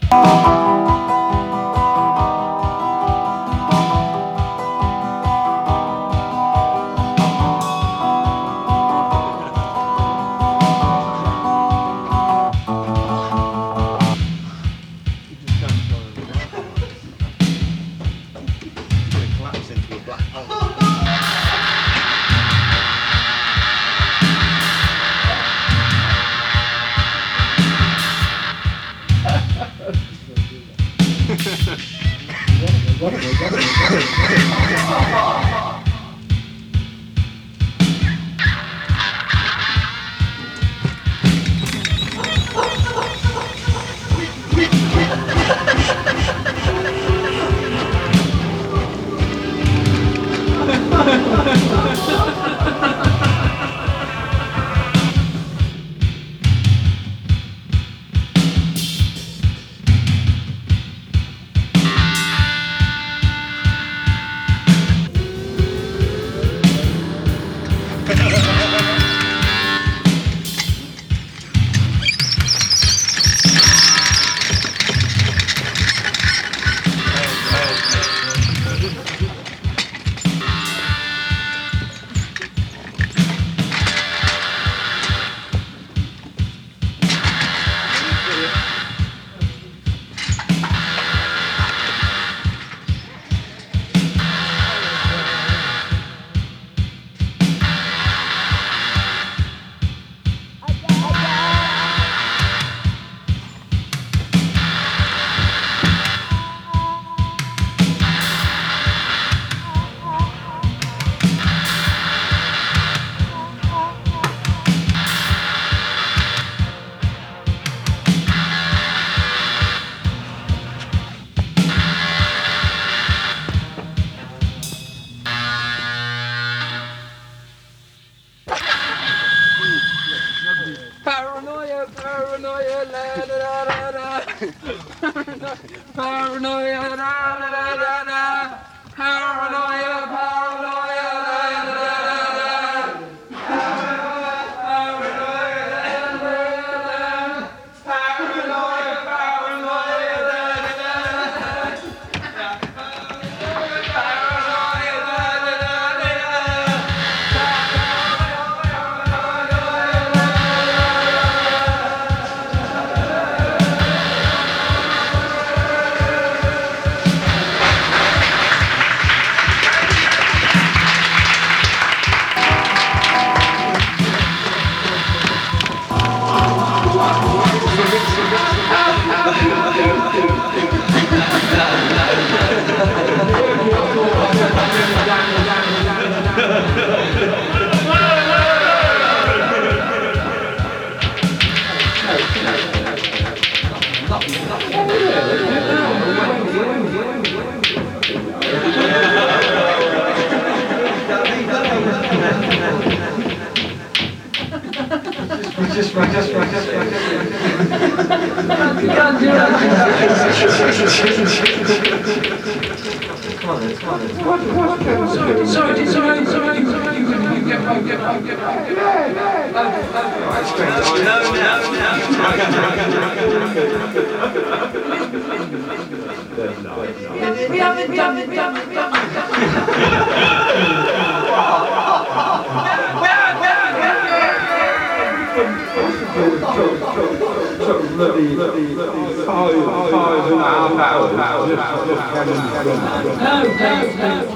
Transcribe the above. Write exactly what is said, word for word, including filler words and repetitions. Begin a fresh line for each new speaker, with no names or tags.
Paranoia, paranoia, la da da da da. Paranoia, la da da da da. Paranoia, paranoia, la da da da. Paranoia, paranoia, paranoia, la da da da.
Just, just, just, just, Come on, come on. Sorry, sorry, sorry, sorry. Get back, get back, get back, get back. No, no, no. We haven't done it, done it, done bloody five, five and a half hours. No, no, no.